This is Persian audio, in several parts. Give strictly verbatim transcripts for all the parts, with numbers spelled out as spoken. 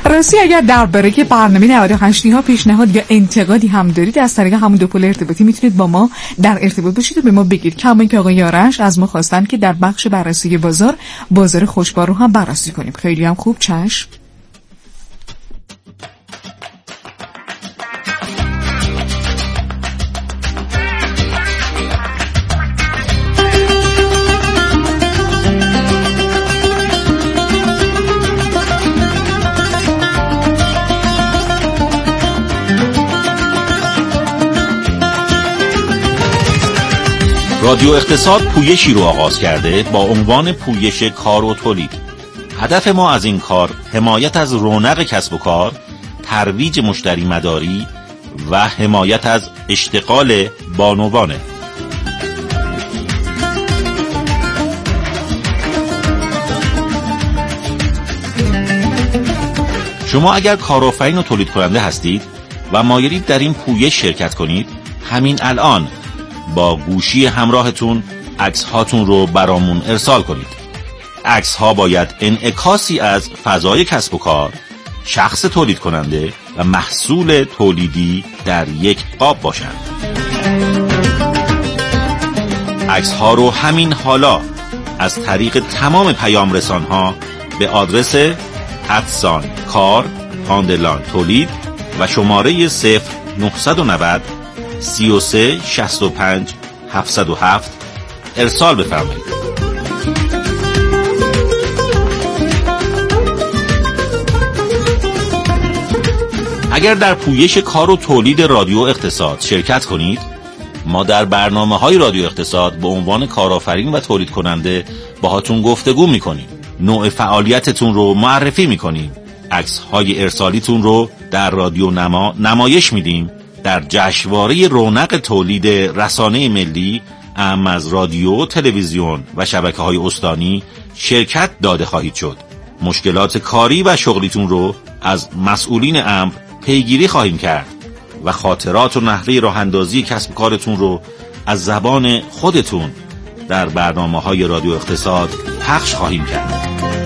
راستی اگر درباره که برنامه نود و هشت ها پیشنهاد یا انتقادی هم دارید از طریق همون دو پل ارتباطی میتونید با ما در ارتباط باشید و به ما بگید. کما اینکه آقای آرش از ما خواستن که در بخش بررسی بازار بازار خوشبار رو هم بررسی کنیم. خیلی هم خوب، چشم. رادیو اقتصاد پویشی رو آغاز کرده با عنوان پویش کار و تولید. هدف ما از این کار حمایت از رونق کسب و کار، ترویج مشتری مداری و حمایت از اشتغال بانوانه. شما اگر کارآفرین و تولید کننده هستید و مایلید در این پویش شرکت کنید، همین الان با گوشی همراهتون عکس هاتون رو برامون ارسال کنید. عکس ها باید انعکاسی از فضای کسب و کار، شخص تولید کننده و محصول تولیدی در یک قاب باشند. عکس ها رو همین حالا از طریق تمام پیام رسان ها به آدرس ادسان کار آندرلاین تولید و شماره صفر نهصد و نود سی و سه شصت و پنج هفتصد و هفت ارسال بفرمایید. اگر در پویش کار و تولید رادیو اقتصاد شرکت کنید، ما در برنامه‌های رادیو اقتصاد به عنوان کارآفرین و تولید کننده باهاتون گفتگو می‌کنیم. نوع فعالیتتون رو معرفی می‌کنیم. عکس‌های ارسالیتون رو در رادیو نما نمایش میدیم. در جشنواره رونق تولید رسانه ملی اعم از رادیو، تلویزیون و شبکه‌های استانی شرکت داده خواهید شد. مشکلات کاری و شغلیتون رو از مسئولین امر پیگیری خواهیم کرد و خاطرات و نحوه راه اندازی کسب کارتون رو از زبان خودتون در برنامه‌های رادیو اقتصاد پخش خواهیم کرد.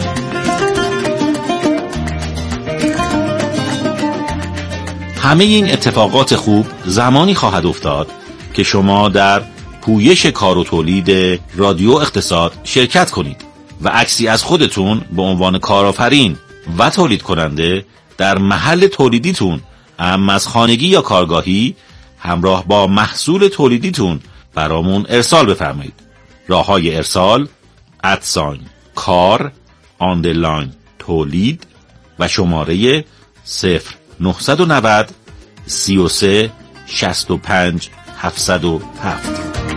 همه این اتفاقات خوب زمانی خواهد افتاد که شما در پویش کار و تولید رادیو اقتصاد شرکت کنید و عکسی از خودتون به عنوان کارآفرین و تولید کننده در محل تولیدیتون، اما از خانگی یا کارگاهی، همراه با محصول تولیدیتون برامون ارسال بفرمایید. راه‌های ارسال: ادسان کار آندرلاین تولید و شماره صفر نهصد و نود سی و سه شصت و پنج هفتصد و هفت.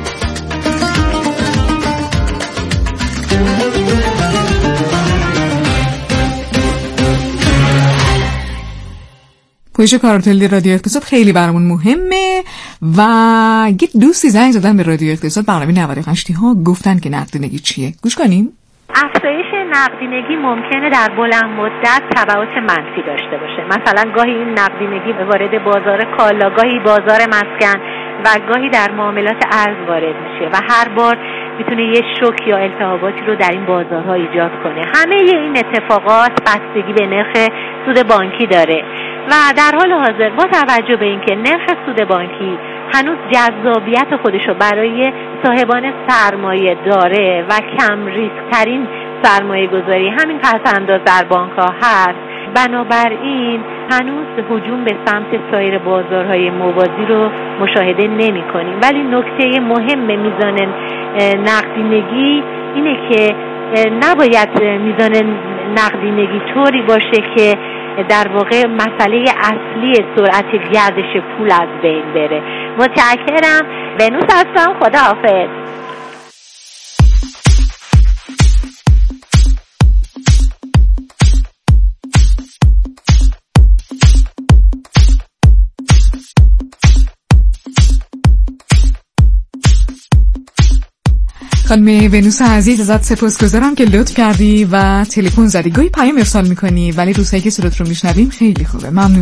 پویش کار و تولید رادیو اقتصاد خیلی برامون مهمه و یه دوستی زنگ زدن به رادیو اقتصاد برنامه نود و هشت ها، گفتن که نقدینگی چیه. گوش کنیم. افزایش نقدینگی ممکنه در بلند مدت تبعات منفی داشته باشه. مثلا گاهی این نقدینگی وارد بازار کالا، گاهی بازار مسکن و گاهی در معاملات ارز وارد میشه و هر بار میتونه یه شوک یا التهاباتی رو در این بازارها ایجاد کنه. همه این اتفاقات بستگی به نرخ سود بانکی داره و در حال حاضر با توجه به اینکه نرخ سود بانکی هنوز جذابیت خودشو برای صاحبان سرمایه داره و کم ریسک ترین سرمایه گذاری همین پس انداز در بانک ها هست، بنابراین هنوز هجوم به سمت سایر بازارهای موازی رو مشاهده نمی کنیم. ولی نکته مهم میزان نقدینگی اینه که نباید میزان نقدینگی طوری باشه که در واقع مسئله اصلی سرعت گردش پول از بین بره. متشکرم. ونوس هستم. خداحافظ. خانم ونوس عزیز، ازت سپاسگزارم که لطف کردی و تلفن زدی. گاهی پیام ارسال میکنی ولی دوستایی که صدات رو میشنویم خیلی خوبه. ممنون.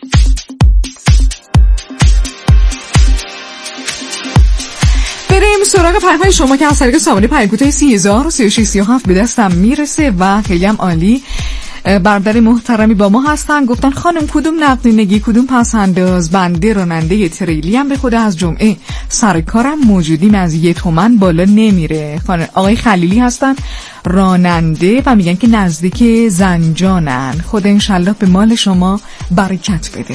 بریم سراغ پیام‌های شما که از طریق سامانه پیام‌کوتای سی هزار و سی و شش سی و هفت به دستم میرسه و خیلی هم عالی. برادر محترمی با ما هستن، گفتن خانم کدوم نقدینگی کدوم پسنداز، بنده راننده تریلی هم به خود از جمعه سر کارم موجودیم از یه تومن بالا نمیره. خانم آقای خلیلی هستن راننده و میگن که نزدیک زنجانن. خدا انشالله به مال شما برکت بده.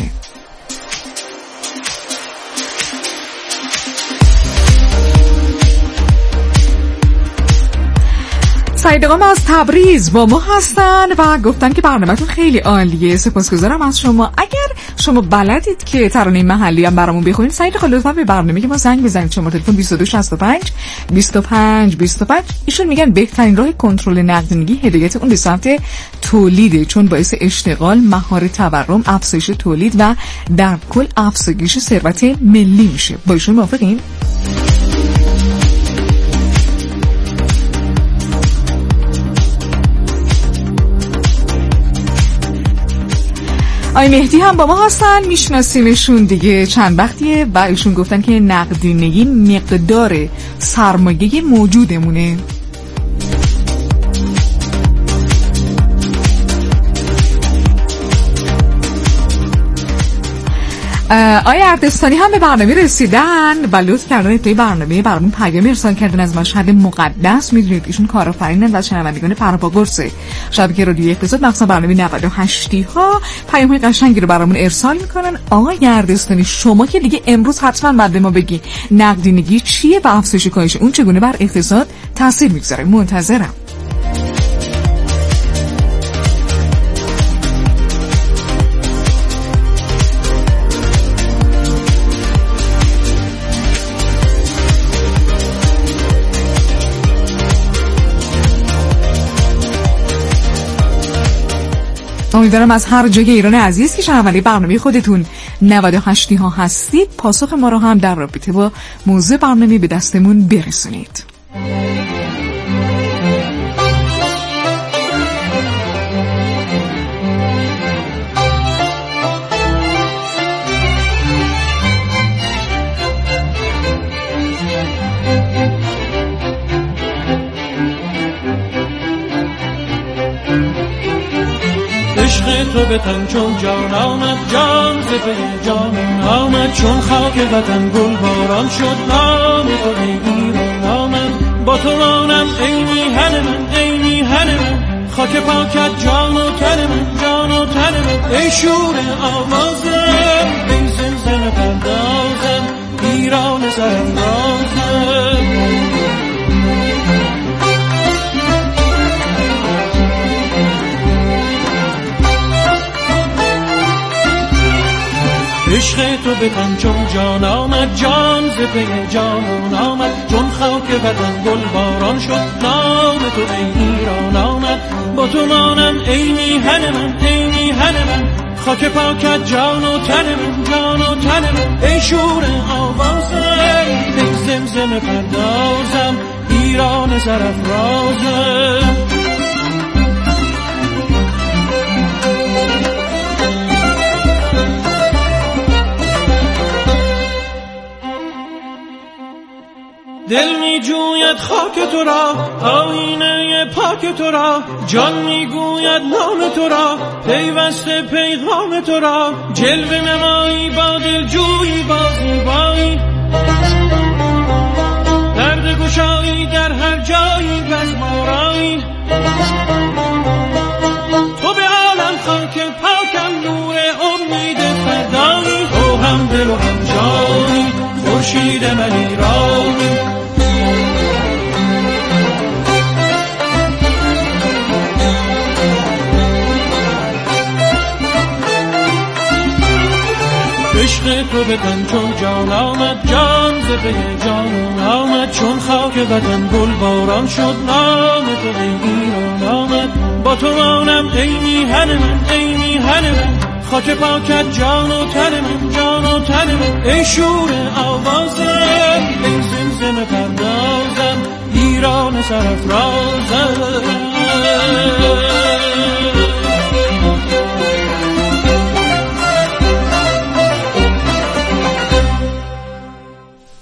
سعید آقا از تبریز با ما هستن و گفتن که برنامه‌تون خیلی عالیه، سپاسگزارم از شما. اگر شما بلدید که ترانه محلی هم برامون بخونید، سعید آقا لطفا به برنامه که ما زنگ بزنید. شماره تلفن بیست و دو شصت و پنج بیست و پنج بیست و پنج. ایشون میگن بهترین راه کنترل نقدینگی هدایت اون به سمت تولیده، چون باعث اشتغال، مهار تورم، افزایش تولید و در کل افزایش ثروت ملی میشه. با ایشون موافقین؟ آی مهدی هم با ما هستن، میشناسیمشون دیگه چند وقتیه و ایشون گفتن که نقدینگی مقدار سرمایه موجودمونه. آیا اردستانی هم به برنامه رسیدن و لطف کردن ابتدای برنامه برامون پیام ارسال کردن از مشهد مقدس. میدونید ایشون کارآفرینن و شنوندگان پرپاگورس شبکه رادیو اقتصاد مخصوصا برنامه نود و هشت ها پیام‌های قشنگی رو برامون ارسال میکنن. آقای اردستانی شما که دیگه امروز حتما بعد به ما بگی نقدینگی چیه و افزایش کاهش اون چگونه بر اقتصاد تاثیر میگذاره. منتظرم. امیدوارم از هر جای ایران عزیز که شنونده برنامه خودتون نود و هشت ها هستید پاسخ ما رو هم در رابطه با موضوع برنامه به دستمون برسونید. عشق تو به تن چون جان آمد، جان ز پی جان آمد، چون خاک وطن گل باران شد، نام تو ای ایران آمد. با تو مانم ای میهن من، ای میهن من، خاک پاکت جان و تن من، جان و تن من. ای شور آوازم، ای زمزم پردازم، ایران سراندازم. عشق تو به تن چون جان آمد، جان ز پی جان آمد، چون خاک وطن گل باران شد، نام تو ای ایران آمد. با تو مانم ای میهن من، ای میهن من، خاک پاکت جان و تن من، جان و تن من. ای شور آوازم، ای زمزم پردازم، ایران سرافرازم. دل می جوید خاک تو را، آینه پاک تو را، جان می گوید نام تو را، پیوسته پیغام تو را. جلوه نمایی با دل جویی با زیبایی، درد گشایی در هر جایی بزمارایی. تو به عالم خاک پاکم، نور امید فردایی. تو هم دل و هم جانی، خورشید من ایرانی. عشق تو به تن چون جان آمد، جان ز پی جان آمد، چون خاک وطن گل باران شد، نام تو ای ایران آمد. با تو مانم ای میهن من، ای میهن من، خاک پاکت جان و تن من، جان و تن من. ای شور آوازم، ای زمزم پردازم، ایران سرافرازم.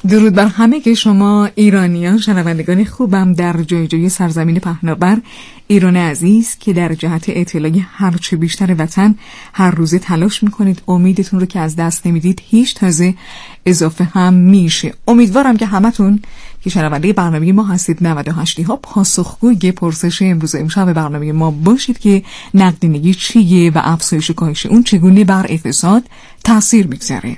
درود بر همه که شما ایرانیان، شنوندگان خوبم در جای جای سرزمین پهناور، ایران عزیز که در جهت اطلاع هرچه بیشتر وطن هر روزه تلاش میکنید. امیدتون رو که از دست نمیدید، هیچ تازه اضافه هم میشه. امیدوارم که همتون که شنونده برنامه ما هستید نود و هشت ها پاسخگوی پرسش امروز امشب برنامه ما باشید که نقدینگی چیه و افزایش کاهش اون چگونه بر اقتصاد تاثیر میگذاره.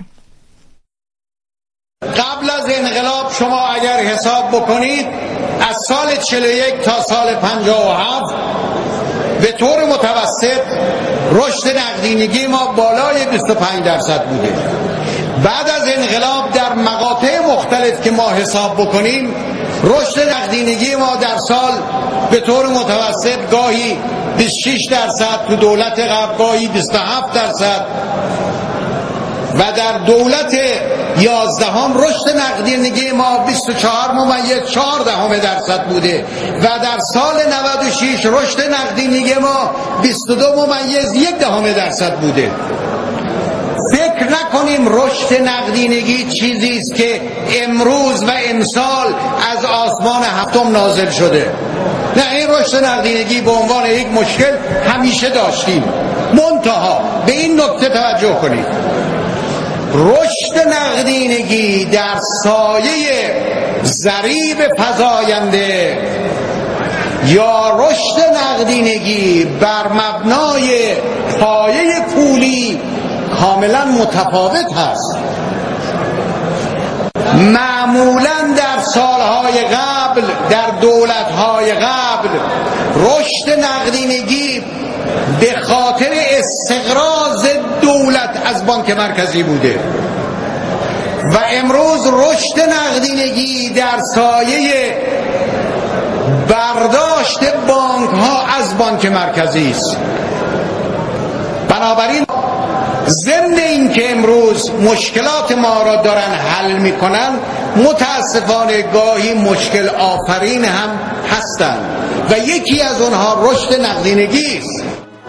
قبل از انقلاب شما اگر حساب بکنید از سال چهل و یک تا سال پنجاه و هفت به طور متوسط رشد نقدینگی ما بالای بیست و پنج درصد بوده. بعد از انقلاب در مقاطع مختلف که ما حساب بکنیم رشد نقدینگی ما در سال به طور متوسط گاهی بیست و شش درصد، تو دولت قبل گاهی بیست و هفت درصد و در دولت یازدهم رشد نقدینگی ما بیست و چهار ممیز چهار دهم درصد بوده و در سال نود و شش رشد نقدینگی ما بیست و دو ممیز یک دهم درصد بوده. فکر نکنیم رشد نقدینگی چیزی است که امروز و امسال از آسمان هفتم نازل شده. نه، این رشد نقدینگی به عنوان یک مشکل همیشه داشتیم. منتها به این نکته توجه کنید، رشد نقدینگی در سایه ضریب فزاینده یا رشد نقدینگی بر مبنای پایه پولی کاملا متفاوت هست. معمولا در سالهای قبل، در دولتهای قبل، رشد نقدینگی به خاطر استقراض دولت از بانک مرکزی بوده و امروز رشد نقدینگی در سایه برداشت بانک ها از بانک مرکزی است. بنابراین ضمن این که امروز مشکلات ما را دارن حل میکنن، متاسفانه گاهی مشکل آفرین هم هستند و یکی از اونها رشد نقدینگی است.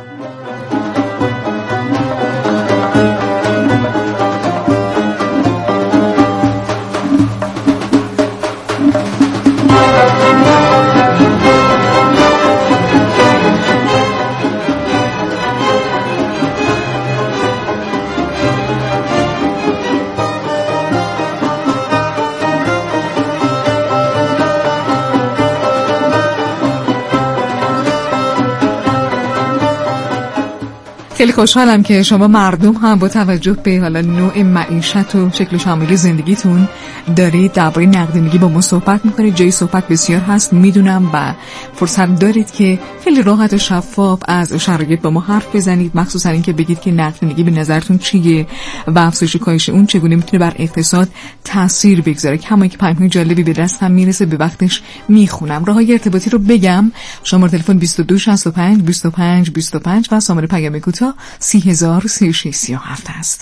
خیلی خوشحالم که شما مردم هم با توجه به حالا نوع معیشت و شکل و شامل زندگیتون دارید درباره نقدینگی با ما صحبت میکنید. جای صحبت بسیار هست میدونم و فرصت دارید که خیلی راحت و شفاف از شرایط با ما حرف بزنید، مخصوصا اینکه بگید که نقدینگی به نظرتون چیه و افزایش کاهش اون چگونه میتونه بر اقتصاد تاثیر بگذاره. کما که پیام جالبی به دستم میرسه، به وقتش میخونم. راههای ارتباطی رو بگم: شماره تلفن بیست و دو شصت و پنج بیست و پنج بیست و پنج و شماره پیام کوتاه سی هزار سی و شش سی و هفت است.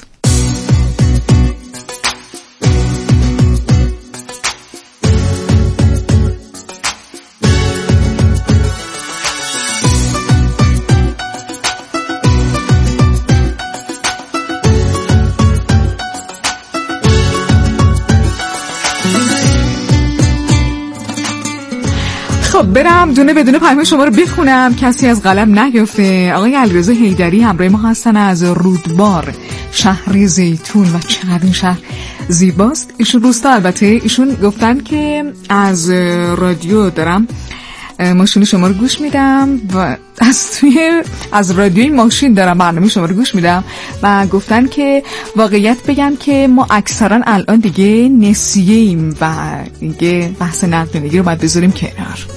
خب برم دونه بدون پیام شما رو بخونم، کسی از قلم نیفته. آقای علیرضا حیدری همراه ما هستن از رودبار، شهر زیتون. و چقدر این شهر زیباست. ایشون روستا، البته ایشون گفتن که از رادیو دارم ماشین شما رو گوش میدم و از توی از رادیوی ماشین دارم برنامه شما رو گوش میدم و گفتن که واقعیت بگم که ما اکثرا الان دیگه نسیه ایم و دیگه بحث نقدینگی رو باید بذاریم کنار.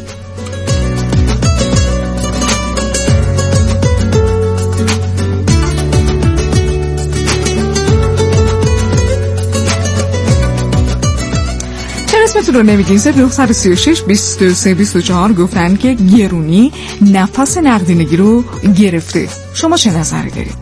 اسمتون رو نمیگین. صفر نه سه شش بیست و سه بیست و چهار گفتن که گرونی نفس نقدینگی رو گرفته. شما چه نظری دارید؟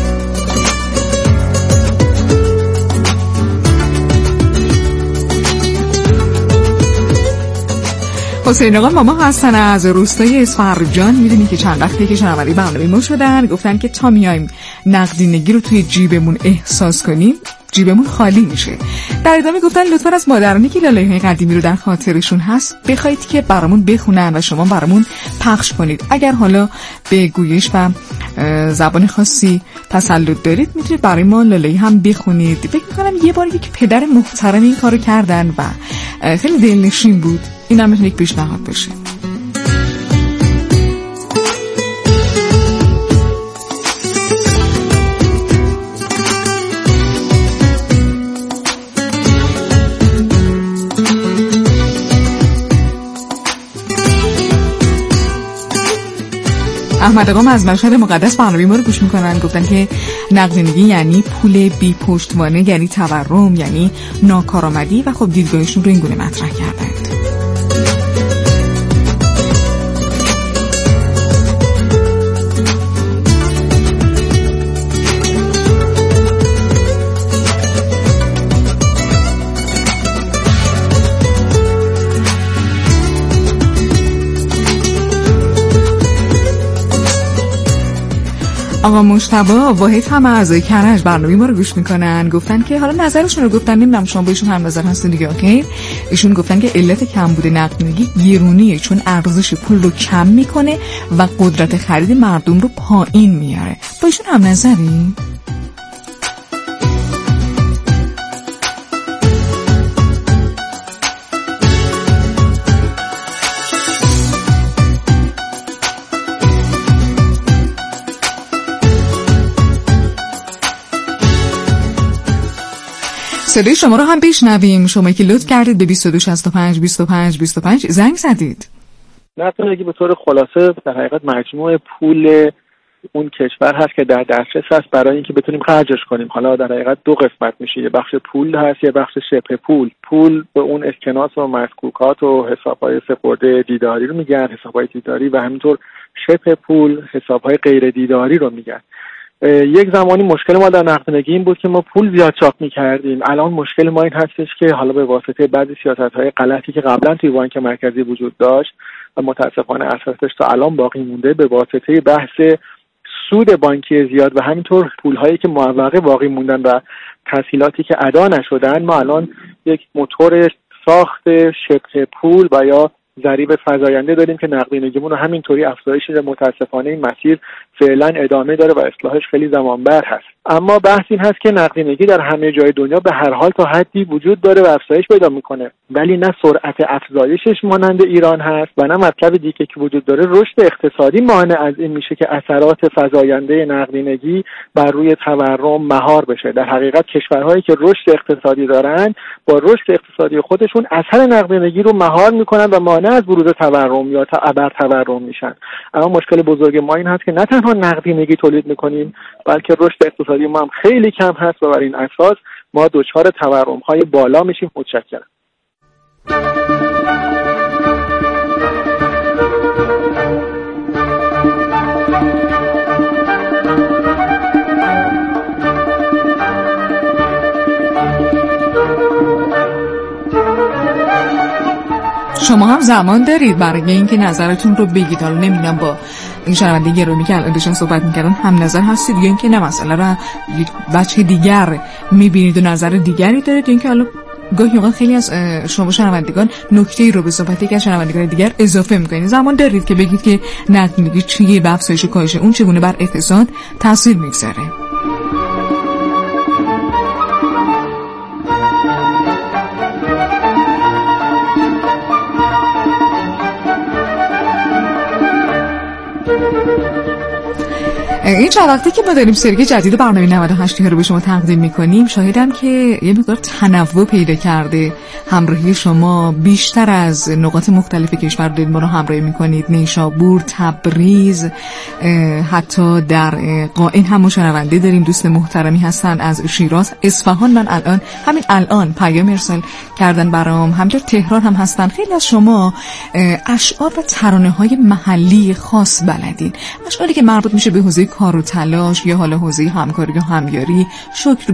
حسین آقا ماما هستن از روستای اصفهان. میدونی که چند وقتی که شنونده برنامه ما شدن، گفتن که تا میایم نقدینگی رو توی جیبمون احساس کنیم جیبمون خالی میشه. در ادامه گفتن لطفاً از مادرانی که لالای‌های قدیمی رو در خاطرشون هست بخواید که برامون بخونن و شما برامون پخش کنید. اگر حالا به گویش و زبان خاصی تسلط دارید میتونید برای ما لالایی هم بخونید. فکر می‌کنم یه باری که پدر محترم این کارو کردن و خیلی دلنشین بود، این هم میتونه یک پیشنهاد باشه. احمد آقام از مشهد مقدس برنامه ما رو گوش میکنن. گفتن که نقدینگی یعنی پول بی پشتوانه، یعنی تورم، یعنی ناکارآمدی و خب دیدگاهشون رو این گونه مطرح کردند. آقا مجتبی واحد هم اعضای کرج برنامه ما رو گوش میکنن. گفتن که حالا نظرشون رو گفتن، نمیدونم شما با ایشون هم نظر هستین دیگه. اوکی، ایشون گفتن که علت کمبود نقدینگی گرونیه، چون ارزش پول رو کم میکنه و قدرت خرید مردم رو پایین میاره. با ایشون هم نظری؟ صدای شما رو هم بشنویم. شما که لطف کردید به بیست و دو شصت و پنج بیست و پنج بیست و پنج زنگ زدید. نقدینگی به طور خلاصه در حقیقت مجموع پول اون کشور هست که در دسترس هست برای اینکه بتونیم خرجش کنیم. حالا در حقیقت دو قسمت میشه، یه بخش پول هست، یه بخش شبه پول. پول به اون اسکناس و مسکوکات و حساب‌های سپرده دیداری رو میگن، حساب‌های دیداری، و همینطور شبه پول حساب‌های غیر دیداری رو میگن. یک زمانی مشکل ما در نقدینگی این بود که ما پول زیاد چاپ می‌کردیم. الان مشکل ما این هستش که حالا به واسطه بعضی سیاست‌های غلطی که قبلا توی بانک مرکزی وجود داشت و متأسفانه اساسش تا الان باقی مونده، به واسطه بحث سود بانکی زیاد و همینطور پول‌هایی که معوقه باقی موندن و تسهیلاتی که ادا نشدن، ما الان یک موتور ساخت شبه پول و یا ضریب فزاینده داریم که نقدینگیمون رو همینطوری افزایش میده. متاسفانه این مسیر فعلا ادامه داره و اصلاحش خیلی زمانبر هست. اما بحث این هست که نقدینگی در همه جای دنیا به هر حال تا حدی وجود داره و افزایش پیدا میکنه، ولی نه سرعت افزایشش مانند ایران هست و نه مطلب دیگه که وجود داره رشد اقتصادی مانع از این میشه که اثرات فزاینده نقدینگی بر روی تورم مهار بشه. در حقیقت کشورهایی که رشد اقتصادی دارن با رشد اقتصادی خودشون اثر نقدینگی رو مهار میکنن و مانع از بروز تورم یا ابر تورم میشن. اما مشکل بزرگ ما این هست که نه تنها نقدینگی تولید میکنیم، بلکه رشد اقتصادی ما هم خیلی کم هست و بر این اساس ما دچار تورم‌های بالا میشیم. متشکرم. شما هم زمان دارید برای اینکه نظرتون رو بگید. حالا نمیدونم با این شنونده گرامی که الان داشتن صحبت می‌کردن هم نظر هستید یا اینکه نه مسئله رو بچه دیگر می‌بینید و نظر دیگری دارید، یا اینکه حالا گاهی اوقات خیلی از شما شنوندگان نکته‌ای رو به صحبتی که شنوندگان دیگر اضافه می‌کنید. زمان دارید که بگید که نقدینگی چیه، به افزایش کاهش اون چگونه بر اقتصاد تاثیر می‌گذاره. این چند وقتی که ما داریم سری جدید برنامه نود و هشت رو به شما تقدیم میکنیم، شاهدم که یه مقدار تنوع پیدا کرده. همراهی شما بیشتر از نقاط مختلف کشور دارید ما رو همراهی میکنید. نیشابور، تبریز، حتی در قائن هم شنونده داریم. دوست محترمی هستن از شیراز، اصفهان. من الان همین الان پیام ارسال کردن برام. همینطور تهران هم هستن. خیلی از شما اشعار و ترانه‌های محلی خاص بلدین، اشعاری که مربوط میشه به حوزه کار و تلاش یا حالا حوزه همکاری یا همیاری،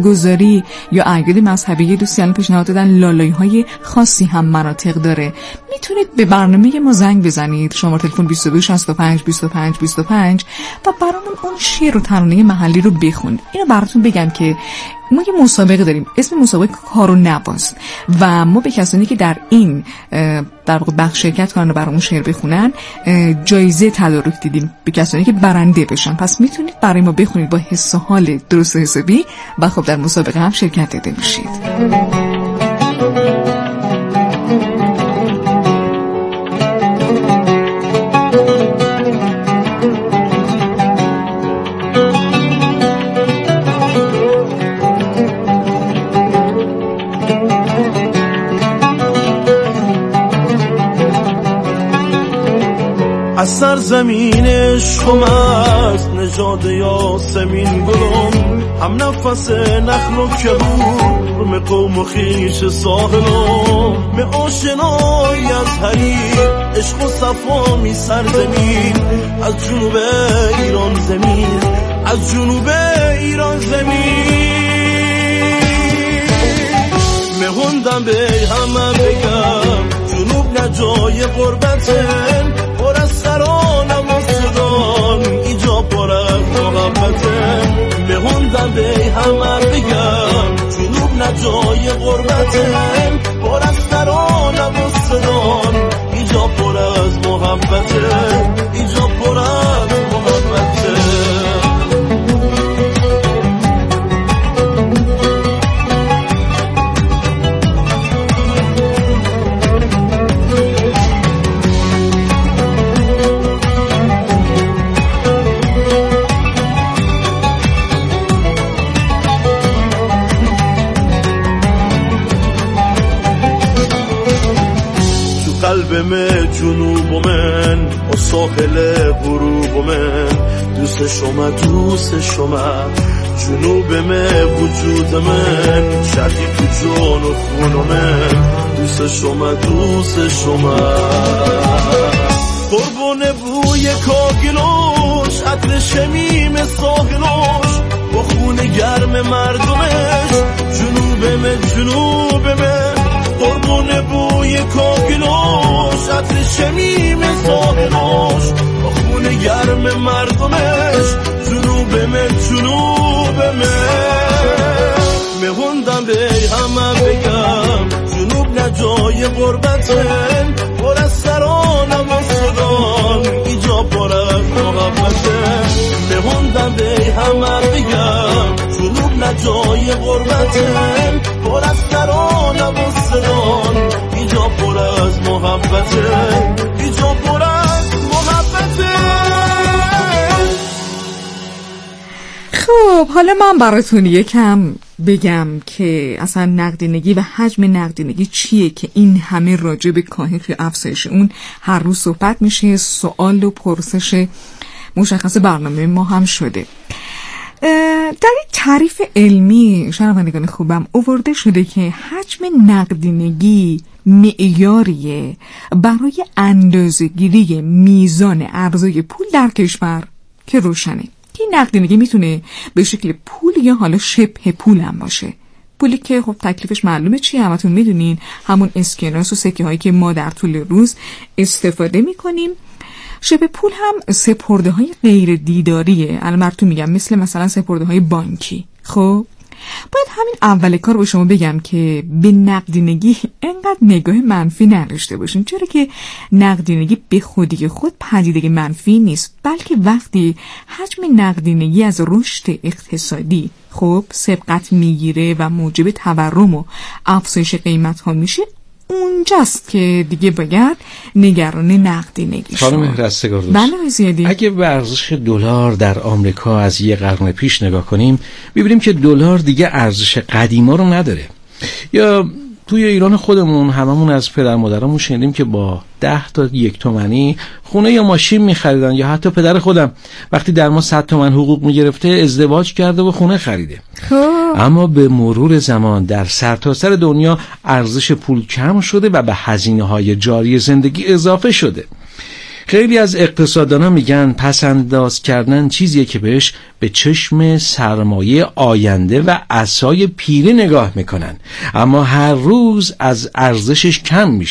شکرگزاری یا اعیاد مذهبی. دوستان پیشنهاد دادن لالای‌های خاصی هم مناطق داره. میتونید به برنامه ما زنگ بزنید، شماره تلفن بیست و دو شصت و پنج بیست و پنج بیست و پنج و برامون اون شعر و ترانه محلی رو بخونید. اینو براتون بگم که ما یه مسابقه داریم، اسم مسابقه کار و نواست و ما به کسانی که در این در واقع بخش شرکت کنن و برامون شعر بخونن جایزه تدارک دیدیم به کسانی که برنده بشن. پس میتونید برای ما بخونید با حس و حال درست و حسابی و خب در مسابقه هم شرکت داده میشید. از سرزمین شما است نژاد یاسمین گلم، هم نفس نخل و کبور مه قوم و خویش ساحلم، مه آشنایی از حریر عشق و صفا می سرزمین، از جنوب ایران زمین، از جنوب ایران زمین. مهوندم به همه بگم جنوب نجای غربتن، پر از ترانم و صدام اینجا پر از محبتن. مهوندم به همه بگم جنوب نجای غربتن، پر از ترانم و صدام اینجا پر از محبتن، اینجا پر از محبتن. قلب من جنوب من و ساحل غروب من، دوست شما دوست شما جنوب من وجود من، شرقی تو جان و خون من، دوست شما دوست شما. قربون بوی کاگلوش عطر شمیم ساحلوش با خون گرم مردمش، جنوب من جنوب من. قربون بوی کاگلوش عطر شمیم ساحلوش با خون گرم مردمش، جنوب من جنوب من. مهوندم به همه بگم جنوب نجای غربتن، پر از ترانم و صدام اینجا پر از محبتن. مهوندم به همه بگم جنوب نجای غربتن، پر از ترانم و صدام اینجا پر از محبتن، اینجا پر از محبتن. خب حالا من براتون یکم بگم که اصلا نقدینگی و حجم نقدینگی چیه که این همه راجع به کاهش و افزایش اون هر روز صحبت میشه. سوال و پرسش مشخص برنامه ما هم شده. در این تعریف علمی شنوندگان خوبم آورده شده که حجم نقدینگی معیاریه برای اندازه‌گیری میزان ارزش پول در کشور که روشنه که نقدینگی میتونه به شکل پول یا حالا شبه پول هم باشه. پولی که خب تکلیفش معلومه چیه، همتون میدونین، همون اسکناس و سکه هایی که ما در طول روز استفاده میکنیم. شبه پول هم سپرده های غیر دیداریه، البته میگم مثل مثلا سپرده های بانکی. خب باید همین اول کار به شما بگم که به نقدینگی انقدر نگاه منفی نداشته باشین، چرا که نقدینگی به خودی خود پدیده منفی نیست، بلکه وقتی حجم نقدینگی از رشد اقتصادی خب سبقت میگیره و موجب تورم و افزایش قیمت ها میشه، اونجاست که دیگه باید نگران نقدینگی شد. خانم رستگار دوست، بله زیادی. اگه به ارزش دلار در آمریکا از یه قرن پیش نگاه کنیم، ببینیم که دلار دیگه ارزش قدیما رو نداره. یا توی ایران خودمون هممون از پدر مادرمون شنیدیم که با ده تا یک تومنی خونه یا ماشین می‌خریدن، یا حتی پدر خودم وقتی در ما صد تومن حقوق می‌گرفته ازدواج کرده و خونه خریده. خب. اما به مرور زمان در سرتاسر سر دنیا ارزش پول کم شده و به هزینه‌های جاری زندگی اضافه شده. خیلی از اقتصاددانا میگن پس انداز کردن چیزیه که بهش به چشم سرمایه آینده و عصای پیری نگاه میکنن، اما هر روز از ارزشش کم میشه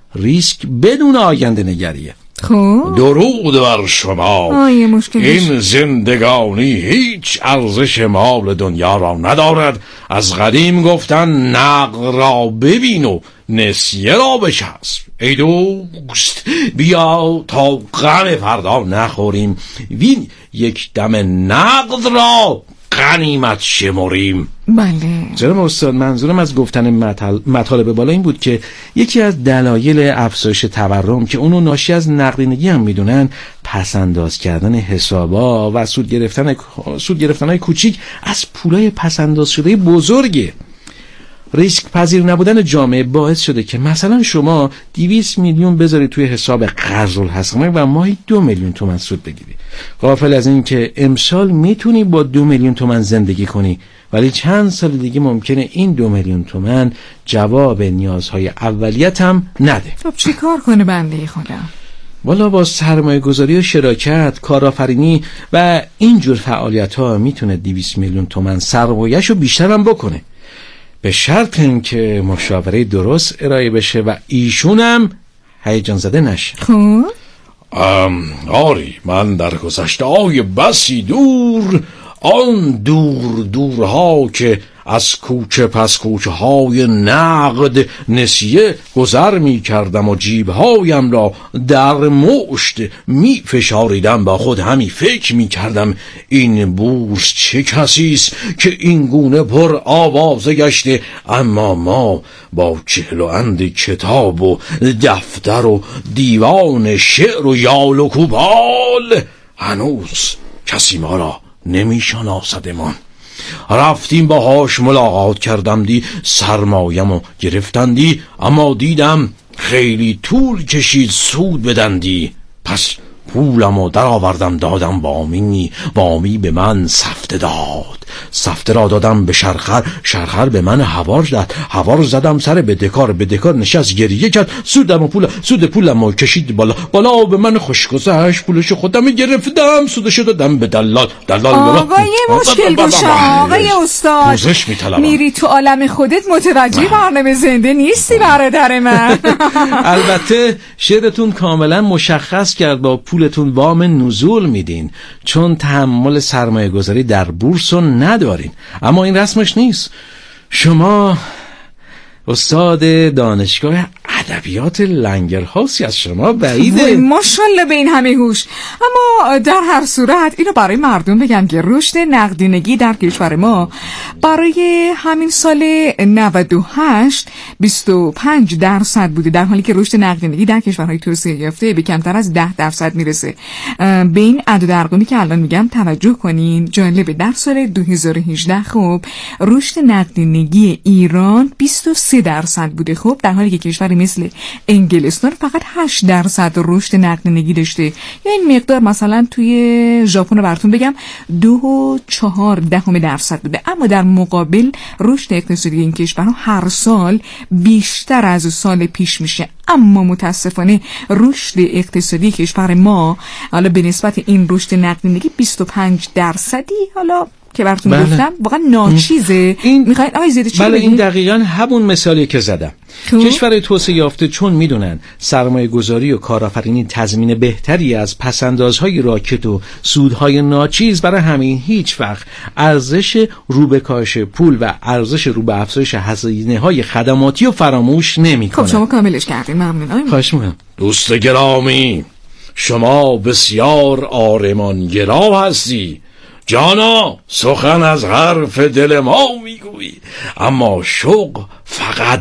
ریسک بدون آینده نگریه. خب درود بر شما. این زندگانی هیچ ارزش مال دنیا را ندارد. از قدیم گفتن نقد را ببین و نسیه را بچسب. ای دوست بیا تا غم فردا نخوریم، وین یک دم نقد را غنیمت شمریم. بله جناب استاد، منظورم از گفتن مطالب بالا این بود که یکی از دلایل افزایش تورم که اونو ناشی از نقدینگی هم میدونن، پس انداز کردن حسابا و سود گرفتن سود گرفتنهای کوچیک از پولای پس انداز شده بزرگه. ریسک پذیر نبودن جامعه باعث شده که مثلا شما دویست میلیون بذاری توی حساب قرض الحسنه و ماهی دو میلیون تومان سود بگیری، غافل از این که امسال میتونی با دو میلیون تومان زندگی کنی، ولی چند سال دیگه ممکنه این دو میلیون تومان جواب نیازهای اولیت هم نده. خب چی کار کنه بنده خودم؟ والا با سرمایه گذاری و شراکت، کارآفرینی و اینجور فعالیت ها میتونه دویست میلیون تومان سرمایه‌شو بیشتر هم بکنه، به شرط اینکه مشاوره درست ارائه بشه و ایشونم هیجان زده نشه. خب آری، من در گذشته های بسی دور، آن دور دورها که از کوچه پس کوچه های نقد نسیه گذر می کردم و جیبهایم را در مشت می فشاریدم، با خود همی فکر می کردم این بورس چه کسیست که این گونه پر آوازه گشته، اما ما با چهل و اند کتاب و دفتر و دیوان شعر و یال و کوبال هنوز کسی ما را نمی شناسدمان. رفتیم باهاش ملاقات کردم دی، سرمایه‌مو گرفتندی، اما دیدم خیلی طول کشید سود بدندی، پس پولمو در آوردم دادم وامی، وامی به من سفته داد، سفته را دادم به شرخر، شرخر به من هوار داد، هوار زدم سر بدهکار، بدهکار نشست گریه کرد، سودم و پول سود پولمو کشید بالا، بالا به من خوش گذشت، پولش خودم گرفتم، سودش دادم به دلال، دلال آقای مشکل گشا، آقای استاد میری تو عالم خودت، متوجه برنامه زنده نیستی برادر من. البته شعرتون کاملا مشخص کرد با پولتون وام نزول میدین، چون تحمل سرمایه گذاری در بورس رو ندارین، اما این رسمش نیست. شما استاد دانشگاه ادبیات لنگرهاسی از شما بعیده. ماشاءالله به این همه هوش. اما در هر صورت اینو برای مردم بگم که رشد نقدینگی در کشور ما برای همین سال نود و هشت بیست و پنج درصد بوده، در حالی که رشد نقدینگی در کشورهای توسعه یافته به کمتر از ده درصد میرسه. به این عدد ارقامی که الان میگم توجه کنین. جالبه در سال دو هزار و هجده خب رشد نقدینگی ایران بیست و سه درصد بوده، خب در حالی که کشوری مثل انگلستان فقط هشت درصد رشد نقدینگی داشته. یا این مقدار مثلا توی ژاپن رو براتون بگم دو و چهار دهم درصد بوده. اما در مقابل رشد اقتصادی این کشورها هر سال بیشتر از سال پیش میشه. اما متاسفانه رشد اقتصادی کشور ما حالا به نسبت این رشد نقدینگی بیست و پنج درصدی حالا که براتون بله. گفتم واقعا ناچیزه. این میخواین آقای زیدی چی بله بگید؟ این دقیقاً همون مثالی که زدم. کشور توسعه یافته چون میدونن سرمایه گذاری و کارآفرینی تضمین بهتری از پسندازهای راکت و سودهای ناچیز، برای همین هیچ وقت ارزش رو به کاهش پول و ارزش رو به افزایش هزینه‌های خدماتی رو فراموش نمی‌کنه. خب شما کاملش کردین، ممنون. خواهش می‌کنم. دوست گرامی، شما بسیار آرمانگرا هستی. جانا سخن از حرف دل ما میگویی، اما شغل فقط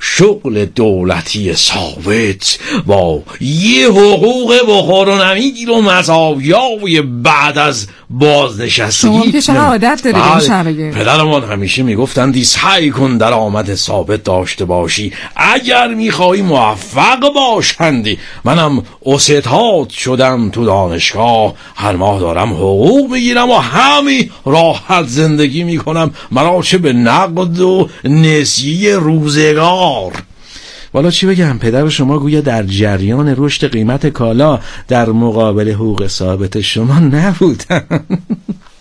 شغل دولتی ثابت با یه حقوق بخور و نمیر و مزایای بعد از بازنشستگی. شما که چرا عادت دارید این شرایط؟ پدرمان همیشه میگفتندی سعی کن درآمد ثابت داشته باشی اگر میخوایی موفق باشندی. منم استاد شدم تو دانشگاه، هر ماه دارم حقوق میگیرم و همین راحت زندگی میکنم، مرا چه به نقد و نسیه روزگار. والا چی بگم، پدر شما گویا در جریان رشد قیمت کالا در مقابل حقوق ثابت شما نبودن.